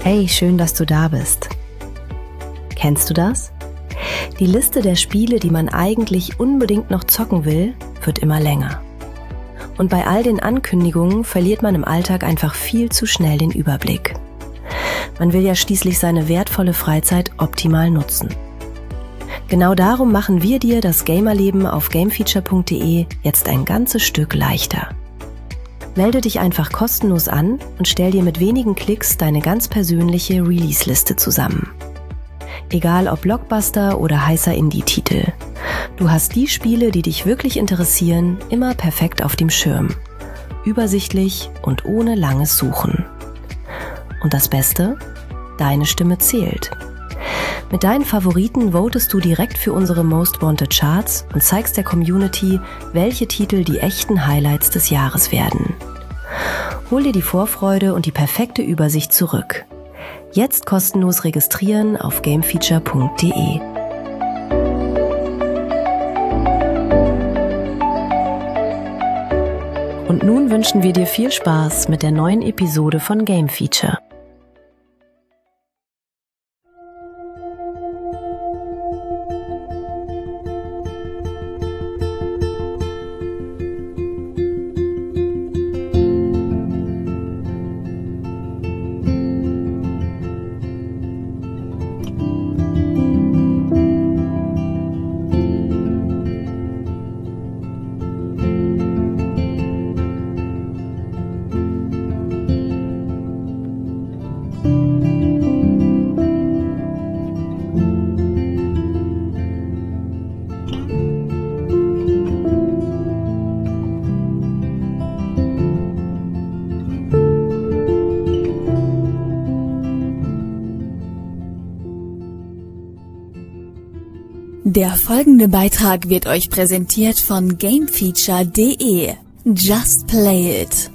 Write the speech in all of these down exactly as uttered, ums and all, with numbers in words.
Hey, schön, dass du da bist. Kennst du das? Die Liste der Spiele, die man eigentlich unbedingt noch zocken will, wird immer länger. Und bei all den Ankündigungen verliert man im Alltag einfach viel zu schnell den Überblick. Man will ja schließlich seine wertvolle Freizeit optimal nutzen. Genau darum machen wir dir das Gamerleben auf gamefeature punkt de jetzt ein ganzes Stück leichter. Melde dich einfach kostenlos an und stell dir mit wenigen Klicks deine ganz persönliche Release-Liste zusammen. Egal ob Blockbuster oder heißer Indie-Titel. Du hast die Spiele, die dich wirklich interessieren, immer perfekt auf dem Schirm. Übersichtlich und ohne langes Suchen. Und das Beste? Deine Stimme zählt. Mit deinen Favoriten votest du direkt für unsere Most Wanted Charts und zeigst der Community, welche Titel die echten Highlights des Jahres werden. Hol dir die Vorfreude und die perfekte Übersicht zurück. Jetzt kostenlos registrieren auf gamefeature punkt de. Und nun wünschen wir dir viel Spaß mit der neuen Episode von Game Feature. Der folgende Beitrag wird euch präsentiert von gamefeature punkt de. Just play it.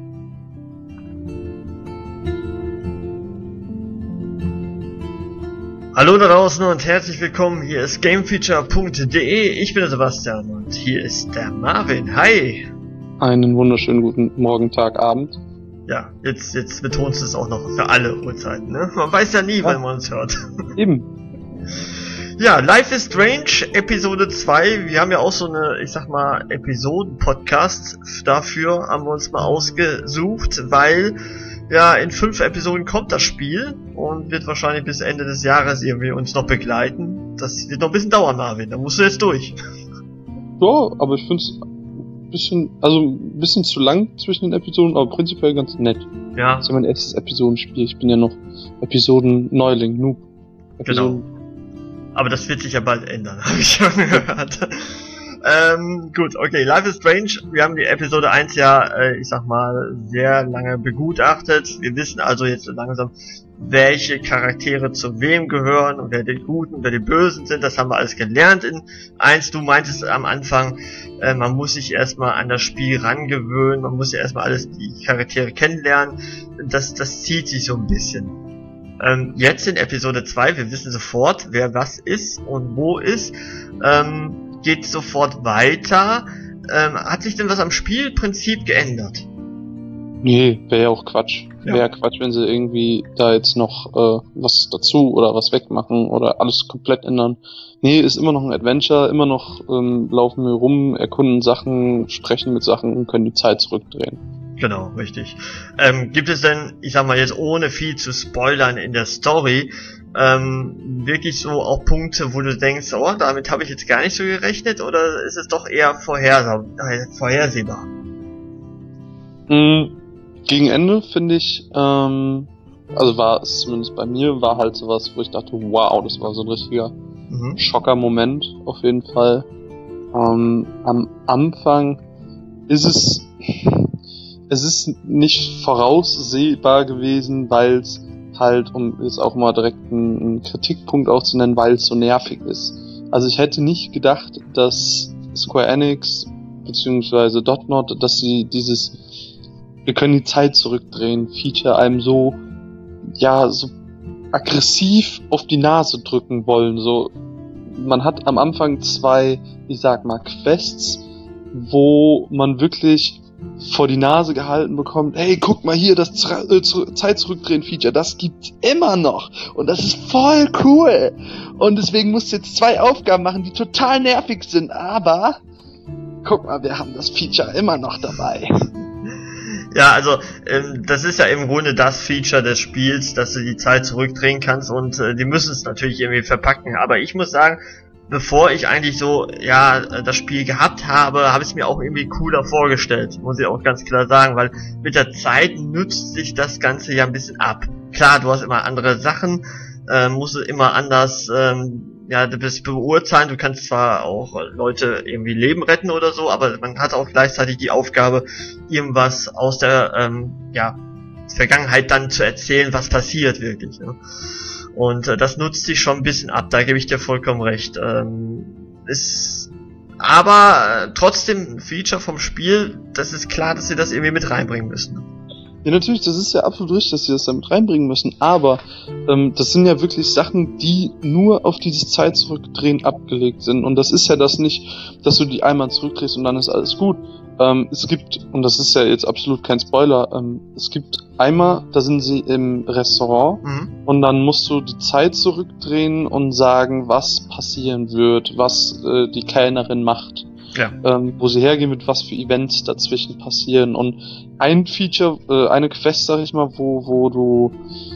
Hallo da draußen und herzlich willkommen. Hier ist gamefeature punkt de. Ich bin der Sebastian und hier ist der Marvin. Hi! Einen wunderschönen guten Morgen, Tag, Abend. Ja, jetzt, jetzt betonst du es auch noch für alle Uhrzeiten, ne? Man weiß ja nie, ja, wann man uns hört. Eben. Ja, Life is Strange, Episode zwei. Wir haben ja auch so eine, ich sag mal, Episoden-Podcast. Dafür haben wir uns mal ausgesucht, weil ja in fünf Episoden kommt das Spiel und wird wahrscheinlich bis Ende des Jahres irgendwie uns noch begleiten. Das wird noch ein bisschen dauern, Marvin. Da musst du jetzt durch. Ja, aber ich find's ein bisschen, also ein bisschen zu lang zwischen den Episoden, aber prinzipiell ganz nett. Ja. Das ist ja mein erstes Episodenspiel. Ich bin ja noch Episoden-Neuling, Noob. Episoden. Genau. Aber das wird sich ja bald ändern, habe ich schon gehört. ähm, gut, okay, Life is Strange. Wir haben die Episode eins ja, äh, ich sag mal, sehr lange begutachtet. Wir wissen also jetzt so langsam, welche Charaktere zu wem gehören und wer die Guten und wer die Bösen sind. Das haben wir alles gelernt in eins. Du meintest am Anfang, äh, man muss sich erstmal an das Spiel rangewöhnen. Man muss ja erstmal alles, die Charaktere kennenlernen. Das, das zieht sich so ein bisschen. Ähm, jetzt in Episode zwei, wir wissen sofort, wer was ist und wo ist, ähm, geht sofort weiter. Ähm, hat sich denn was am Spielprinzip geändert? Nee, wäre ja auch Quatsch. Ja. Wäre ja Quatsch, wenn sie irgendwie da jetzt noch äh, was dazu oder was wegmachen oder alles komplett ändern. Nee, ist immer noch ein Adventure, immer noch ähm, laufen wir rum, erkunden Sachen, sprechen mit Sachen und können die Zeit zurückdrehen. Genau, richtig. Ähm, gibt es denn, ich sag mal jetzt ohne viel zu spoilern in der Story, ähm, wirklich so auch Punkte, wo du denkst, oh, damit habe ich jetzt gar nicht so gerechnet, oder ist es doch eher vorhersehbar? vorhersehbar? Mhm. Gegen Ende finde ich, ähm, also war es zumindest bei mir, war halt sowas, wo ich dachte, wow, das war so ein richtiger mhm. Schocker-Moment auf jeden Fall. Ähm, am Anfang ist es Es ist nicht voraussehbar gewesen, weil es halt, um jetzt auch mal direkt einen, einen Kritikpunkt auch zu nennen, weil es so nervig ist. Also ich hätte nicht gedacht, dass Square Enix beziehungsweise Dotnod, dass sie dieses wir können die Zeit zurückdrehen Feature einem so ja so aggressiv auf die Nase drücken wollen. So, man hat am Anfang zwei, ich sag mal, Quests, wo man wirklich vor die Nase gehalten bekommt, hey, guck mal hier, das Z- äh, Zeit-Zurückdrehen-Feature, das gibt's immer noch und das ist voll cool und deswegen musst du jetzt zwei Aufgaben machen, die total nervig sind, aber guck mal, wir haben das Feature immer noch dabei. Ja, also ähm, das ist ja im Grunde das Feature des Spiels, dass du die Zeit zurückdrehen kannst und äh, die müssen es natürlich irgendwie verpacken, aber ich muss sagen, bevor ich eigentlich so, ja, das Spiel gehabt habe, habe ich es mir auch irgendwie cooler vorgestellt, muss ich auch ganz klar sagen, weil mit der Zeit nützt sich das Ganze ja ein bisschen ab. Klar, du hast immer andere Sachen, äh, musst du immer anders, ähm, ja, du bist beurteilen, du kannst zwar auch Leute irgendwie Leben retten oder so, aber man hat auch gleichzeitig die Aufgabe, irgendwas aus der, ähm, ja, Vergangenheit dann zu erzählen, was passiert wirklich, ne? Und äh, das nutzt sich schon ein bisschen ab, da gebe ich dir vollkommen recht. Ähm, ist aber äh, trotzdem ein Feature vom Spiel, das ist klar, dass sie das irgendwie mit reinbringen müssen. Ja, natürlich, das ist ja absolut richtig, dass sie das damit reinbringen müssen, aber ähm, das sind ja wirklich Sachen, die nur auf dieses Zeit zurückdrehen abgelegt sind. Und das ist ja das nicht, dass du die einmal zurückdrehst und dann ist alles gut. Ähm, es gibt, und das ist ja jetzt absolut kein Spoiler, ähm, es gibt einmal, da sind sie im Restaurant mhm. und dann musst du die Zeit zurückdrehen und sagen, was passieren wird, was äh, die Kellnerin macht. Ja. Ähm, wo sie hergehen wird, was für Events dazwischen passieren. Und ein Feature, äh, eine Quest, sag ich mal, wo, wo du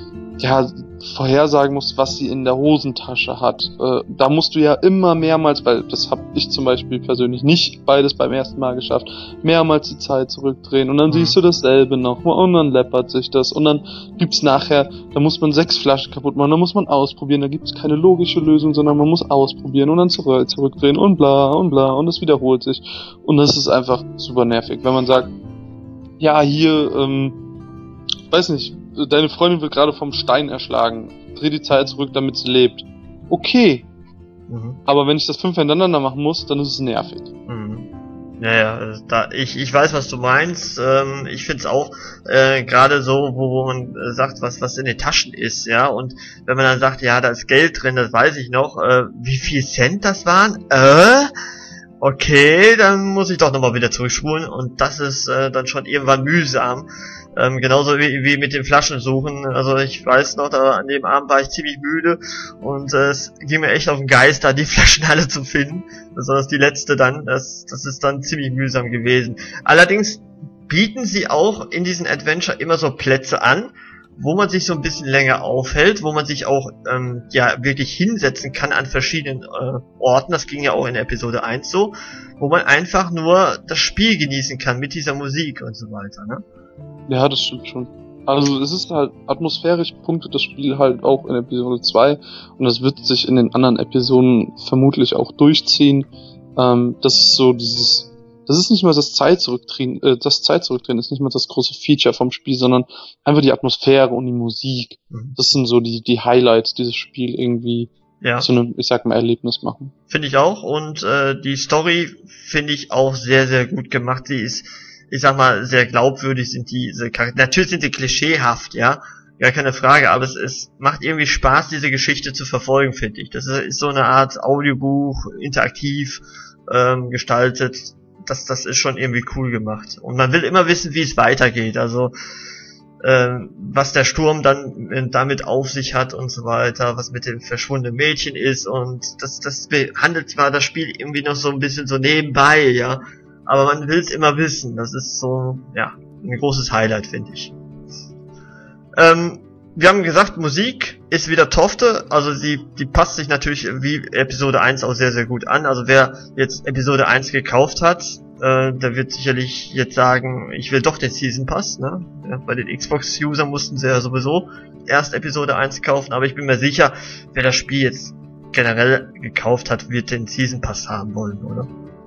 ja vorhersagen musst, was sie in der Hosentasche hat. Äh, da musst du ja immer mehrmals, weil das habe ich zum Beispiel persönlich nicht beides beim ersten Mal geschafft, mehrmals die Zeit zurückdrehen und dann mhm. siehst du dasselbe nochmal und dann läppert sich das und dann gibt's nachher, da muss man sechs Flaschen kaputt machen, da muss man ausprobieren, da gibt's keine logische Lösung, sondern man muss ausprobieren und dann zurück, zurückdrehen und bla und bla und es wiederholt sich und das ist einfach super nervig, wenn man sagt, ja hier, ähm, weiß nicht, deine Freundin wird gerade vom Stein erschlagen. Dreh die Zeit zurück, damit sie lebt. Okay. Mhm. Aber wenn ich das fünf hintereinander machen muss, dann ist es nervig. Mhm. Ja, ja, da, ich, ich weiß, was du meinst. Ähm, ich find's auch äh, gerade so, wo, wo man äh, sagt, was was in den Taschen ist, ja. Und wenn man dann sagt, ja, da ist Geld drin, das weiß ich noch. Äh, wie viel Cent das waren? Äh? Okay, dann muss ich doch nochmal wieder zurückspulen. Und das ist äh, dann schon irgendwann mühsam. Ähm, genauso wie, wie mit den Flaschen suchen. Also ich weiß noch, da an dem Abend war ich ziemlich müde und äh, es ging mir echt auf den Geist, da die Flaschen alle zu finden. Besonders die letzte dann, das, das ist dann ziemlich mühsam gewesen. Allerdings bieten sie auch in diesen Adventure immer so Plätze an, wo man sich so ein bisschen länger aufhält, wo man sich auch ähm, ja wirklich hinsetzen kann an verschiedenen äh, Orten. Das ging ja auch in Episode eins so, wo man einfach nur das Spiel genießen kann mit dieser Musik und so weiter, ne? Ja, das stimmt schon. Also es ist halt atmosphärisch, punktet das Spiel halt auch in Episode zwei und das wird sich in den anderen Episoden vermutlich auch durchziehen. Ähm, das ist so dieses, das ist nicht mal das Zeit zurückdrehen, äh, das Zeit zurückdrehen ist nicht mal das große Feature vom Spiel, sondern einfach die Atmosphäre und die Musik. Mhm. Das sind so die, die Highlights, dieses Spiel irgendwie ja. zu einem, ich sag mal, Erlebnis machen. Finde ich auch und äh, die Story finde ich auch sehr, sehr gut gemacht. Die ist, ich sag mal, sehr glaubwürdig sind diese Charaktere. Natürlich sind die klischeehaft, ja, gar keine Frage, aber es, es macht irgendwie Spaß, diese Geschichte zu verfolgen, finde ich. Das ist, ist so eine Art Audiobuch, interaktiv ähm, gestaltet. Das, das ist schon irgendwie cool gemacht. Und man will immer wissen, wie es weitergeht. Also, ähm, was der Sturm dann äh, damit auf sich hat und so weiter, was mit dem verschwundenen Mädchen ist. Und das, das behandelt zwar das Spiel irgendwie noch so ein bisschen so nebenbei, ja. Aber man will es immer wissen. Das ist so, ja, ein großes Highlight, finde ich. Ähm, wir haben gesagt, Musik ist wieder Tofte. Also sie, die passt sich natürlich wie Episode eins auch sehr, sehr gut an. Also wer jetzt Episode eins gekauft hat, äh, der wird sicherlich jetzt sagen, ich will doch den Season Pass, ne? Ja, bei den Xbox-Usern mussten sie ja sowieso erst Episode eins kaufen. Aber ich bin mir sicher, wer das Spiel jetzt generell gekauft hat, wird den Season Pass haben wollen, oder?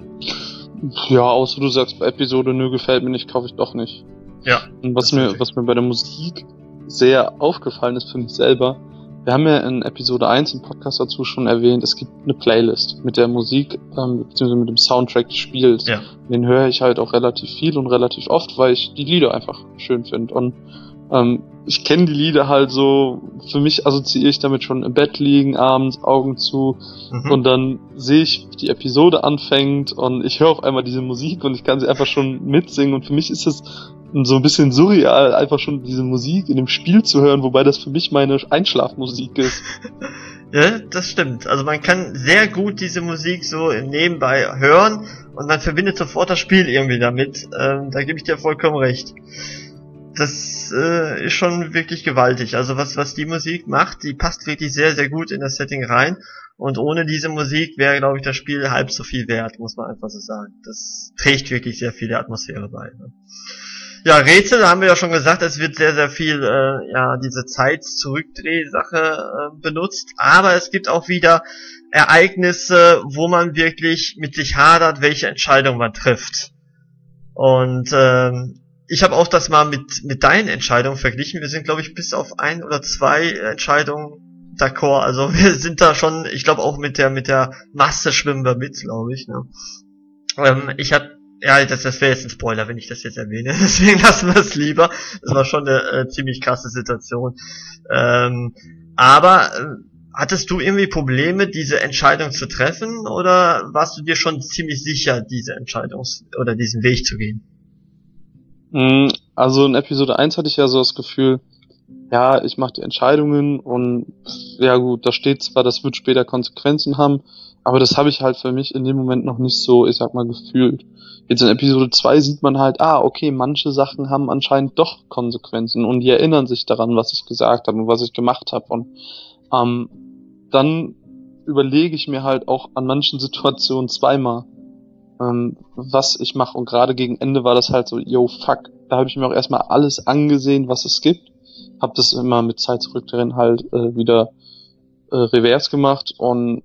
Ja, außer du sagst bei Episode, nö, gefällt mir nicht, kaufe ich doch nicht. Ja. Und was mir, was mir bei der Musik sehr aufgefallen ist für mich selber, wir haben ja in Episode eins im Podcast dazu schon erwähnt, es gibt eine Playlist mit der Musik, ähm, beziehungsweise mit dem Soundtrack des Spiels. Ja. Den höre ich halt auch relativ viel und relativ oft, weil ich die Lieder einfach schön finde. Und Ähm, ich kenne die Lieder halt so, für mich assoziiere ich damit schon im Bett liegen, abends, Augen zu, mhm. und dann sehe ich, wie die Episode anfängt und ich höre auf einmal diese Musik und ich kann sie einfach schon mitsingen und für mich ist es so ein bisschen surreal, einfach schon diese Musik in dem Spiel zu hören, wobei das für mich meine Einschlafmusik ist. Ja, das stimmt. Also man kann sehr gut diese Musik so nebenbei hören und man verbindet sofort das Spiel irgendwie damit. Ähm, da gebe ich dir vollkommen recht. Das äh, ist schon wirklich gewaltig. Also was was die Musik macht, die passt wirklich sehr, sehr gut in das Setting rein. Und ohne diese Musik wäre, glaube ich, das Spiel halb so viel wert, muss man einfach so sagen. Das trägt wirklich sehr viel der Atmosphäre bei. Ne? Ja, Rätsel, da haben wir ja schon gesagt, es wird sehr, sehr viel, äh, ja, diese Zeit-Zurückdreh-Sache äh, benutzt. Aber es gibt auch wieder Ereignisse, wo man wirklich mit sich hadert, welche Entscheidung man trifft. Und ähm, ich habe auch das mal mit mit deinen Entscheidungen verglichen. Wir sind, glaube ich, bis auf ein oder zwei Entscheidungen d'accord. Also wir sind da schon, ich glaube auch mit der mit der Masse schwimmen wir mit, glaube ich. Ne? Ähm, ich habe Ja, das, das wäre jetzt ein Spoiler, wenn ich das jetzt erwähne. Deswegen lassen wir es lieber. Das war schon eine äh, ziemlich krasse Situation. Ähm, aber äh, hattest du irgendwie Probleme, diese Entscheidung zu treffen? Oder warst du dir schon ziemlich sicher, diese Entscheidung oder diesen Weg zu gehen? Also in Episode eins hatte ich ja so das Gefühl, ja, ich mache die Entscheidungen und ja gut, da steht zwar, das wird später Konsequenzen haben, aber das habe ich halt für mich in dem Moment noch nicht so, ich sag mal, gefühlt. Jetzt in Episode zwei sieht man halt, ah, okay, manche Sachen haben anscheinend doch Konsequenzen und die erinnern sich daran, was ich gesagt habe und was ich gemacht habe. Und ähm, dann überlege ich mir halt auch an manchen Situationen zweimal, ähm, was ich mache. Und gerade gegen Ende war das halt so, yo, fuck, da habe ich mir auch erstmal alles angesehen, was es gibt. Hab das immer mit Zeit zurückdrehen halt äh, wieder äh, revers gemacht und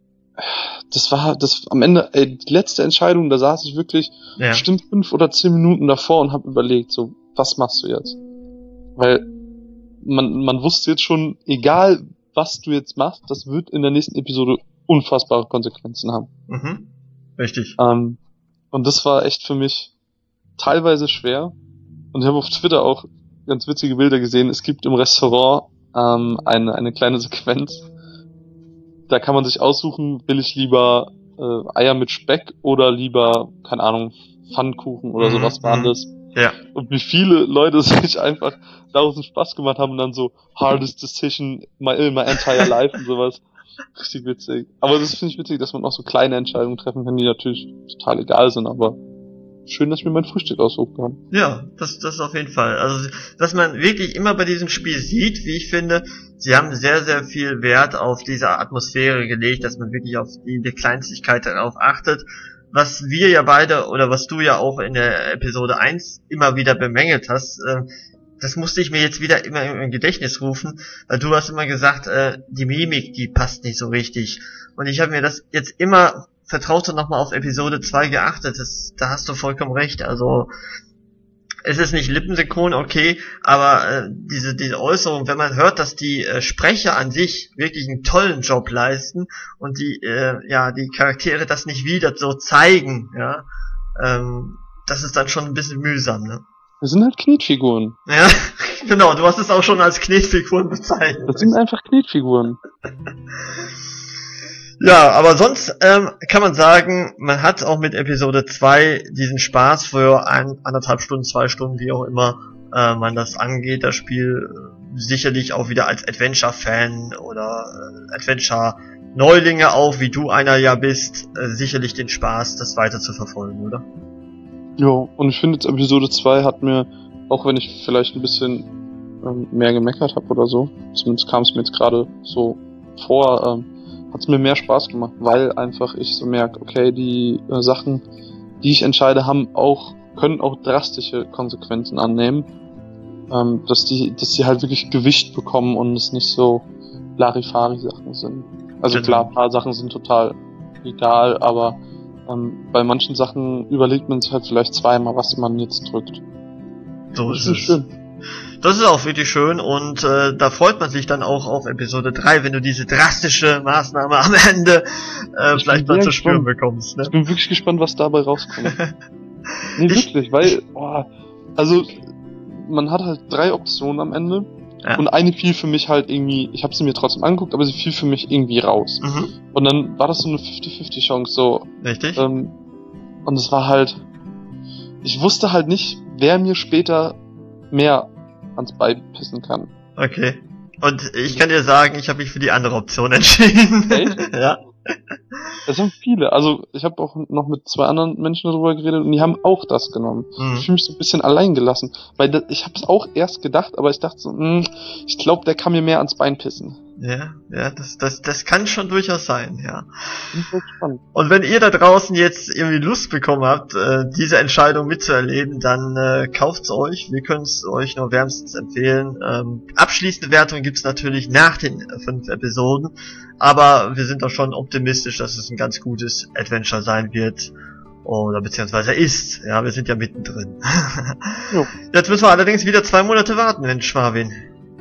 das war, das am Ende, ey, die letzte Entscheidung, da saß ich wirklich ja. bestimmt fünf oder zehn Minuten davor und habe überlegt, so, was machst du jetzt? Weil man, man wusste jetzt schon, egal was du jetzt machst, das wird in der nächsten Episode unfassbare Konsequenzen haben. Mhm. Richtig. Ähm, und das war echt für mich teilweise schwer. Und ich habe auf Twitter auch ganz witzige Bilder gesehen. Es gibt im Restaurant ähm, eine, eine kleine Sequenz. Da kann man sich aussuchen, will ich lieber äh, Eier mit Speck oder lieber, keine Ahnung, Pfannkuchen oder mhm, sowas waren das. Ja. Und wie viele Leute sich einfach daraus einen Spaß gemacht haben und dann so hardest decision my, my entire life und sowas. Richtig witzig. Aber das finde ich witzig, dass man auch so kleine Entscheidungen treffen kann, die natürlich total egal sind, aber schön, dass ich mir mein Frühstück aussuchen kann. Ja, das, das ist auf jeden Fall. Also, dass man wirklich immer bei diesem Spiel sieht, wie ich finde, sie haben sehr, sehr viel Wert auf diese Atmosphäre gelegt, dass man wirklich auf die, die Kleinigkeit darauf achtet. Was wir ja beide, oder was du ja auch in der Episode eins immer wieder bemängelt hast, äh, das musste ich mir jetzt wieder immer im Gedächtnis rufen, weil du hast immer gesagt, äh, die Mimik, die passt nicht so richtig. Und ich habe mir das jetzt immer vertraut und nochmal auf Episode zwei geachtet. Das, da hast du vollkommen recht. Also es ist nicht lippensynchron, okay, aber äh, diese diese Äußerung, wenn man hört, dass die äh, Sprecher an sich wirklich einen tollen Job leisten und die äh, ja die Charaktere das nicht wieder so zeigen, ja, ähm, das ist dann schon ein bisschen mühsam, ne? Das sind halt Knetfiguren. Ja, genau, du hast es auch schon als Knetfiguren bezeichnet. Das sind einfach Knetfiguren. Ja, aber sonst ähm, kann man sagen, man hat auch mit Episode zwei diesen Spaß für ein, anderthalb Stunden, zwei Stunden, wie auch immer äh, man das angeht, das Spiel äh, sicherlich auch wieder als Adventure-Fan oder äh, Adventure-Neulinge auch, wie du einer ja bist, äh, sicherlich den Spaß, das weiter zu verfolgen, oder? Ja, und ich finde jetzt Episode zwei hat mir, auch wenn ich vielleicht ein bisschen ähm, mehr gemeckert habe oder so, zumindest kam es mir jetzt gerade so vor, ähm, hat es mir mehr Spaß gemacht, weil einfach ich so merke, okay, die äh, Sachen, die ich entscheide, haben auch, können auch drastische Konsequenzen annehmen, ähm, dass die, dass die halt wirklich Gewicht bekommen und es nicht so Larifari-Sachen sind. Also genau. Klar, ein paar Sachen sind total egal, aber ähm, bei manchen Sachen überlegt man sich halt vielleicht zweimal, was man jetzt drückt. So ist es. Schön. Das ist auch wirklich schön und äh, da freut man sich dann auch auf Episode drei, wenn du diese drastische Maßnahme am Ende äh, vielleicht mal zu spüren bekommst. Ne? Ich bin wirklich gespannt, was dabei rauskommt. Nee, wirklich, weil, oh, also man hat halt drei Optionen am Ende. Ja. Und eine fiel für mich halt irgendwie, ich habe sie mir trotzdem angeguckt, aber sie fiel für mich irgendwie raus. Mhm. Und dann war das so eine fünfzig fünfzig Chance, so. Richtig. Ähm, und es war halt, ich wusste halt nicht, wer mir später mehr ans Bein pissen kann. Okay. Und ich kann dir sagen, ich habe mich für die andere Option entschieden. Echt? Ja. Das haben viele. Also ich habe auch noch mit zwei anderen Menschen darüber geredet und die haben auch das genommen. Mhm. Ich fühle mich so ein bisschen allein gelassen. Weil das, ich habe es auch erst gedacht, aber ich dachte so, mh, ich glaube, der kann mir mehr ans Bein pissen. Ja, ja, das, das, das kann schon durchaus sein, ja. Bin so spannend. Und wenn ihr da draußen jetzt irgendwie Lust bekommen habt, äh, diese Entscheidung mitzuerleben, dann äh, kauft's euch. Wir können es euch nur wärmstens empfehlen. Ähm, abschließende Wertung gibt's natürlich nach den äh, fünf Episoden, aber wir sind doch schon optimistisch, dass es ein ganz gutes Adventure sein wird. Oder beziehungsweise ist. Ja, wir sind ja mittendrin. Jo. Jetzt müssen wir allerdings wieder zwei Monate warten, Mensch, Schwabin.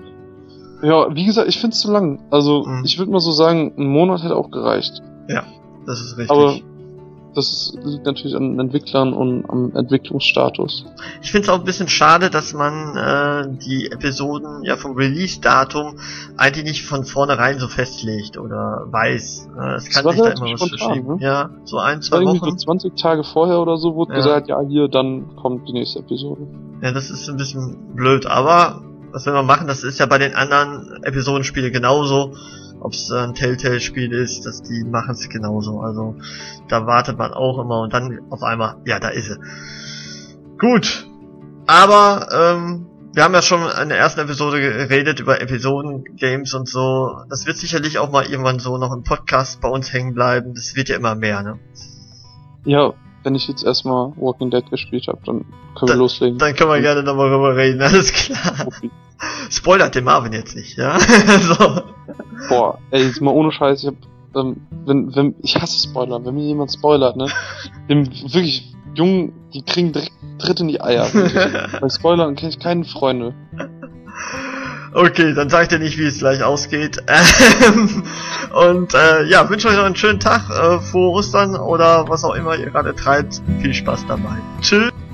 Ja, wie gesagt, ich find's zu lang. Also Mhm. ich würde mal so sagen, ein Monat hätte auch gereicht. Ja, das ist richtig. Aber das ist, liegt natürlich an den Entwicklern und am Entwicklungsstatus. Ich finde es auch ein bisschen schade, dass man äh, die Episoden ja vom Release-Datum eigentlich nicht von vornherein so festlegt oder weiß. Äh, es kann war sich da relativ immer was spontan, verschieben. ne? Ja, so ein, Das zwei war irgendwie Wochen. so zwanzig Tage vorher oder so wurde Ja. gesagt, ja hier, dann kommt die nächste Episode. Ja, das ist ein bisschen blöd, aber was will man machen? Das ist ja bei den anderen Episodenspielen genauso. Ob es ein Telltale-Spiel ist, dass die machen es genauso. Also da wartet man auch immer und dann auf einmal, ja, da ist sie. Gut, aber ähm, wir haben ja schon in der ersten Episode geredet über Episoden-Games und so. Das wird sicherlich auch mal irgendwann so noch im Podcast bei uns hängen bleiben. Das wird ja immer mehr, ne? Ja, wenn ich jetzt erstmal Walking Dead gespielt habe, dann können wir Da- loslegen. Dann können wir gerne nochmal drüber reden, alles klar. Okay. Spoilert den Marvin jetzt nicht, ja? so. Boah, ey, jetzt mal ohne Scheiß, ich hab, ähm, wenn, wenn, ich hasse Spoiler, wenn mir jemand spoilert, ne, dem wirklich, Jungen, die kriegen direkt Tritt in die Eier. wirklich. Bei Spoilern kenne ich keine Freunde. Okay, dann sag ich dir nicht, wie es gleich ausgeht. Ähm, Und äh, ja, wünsche euch noch einen schönen Tag, äh, frohe Ostern oder was auch immer ihr gerade treibt. Viel Spaß dabei. Tschüss.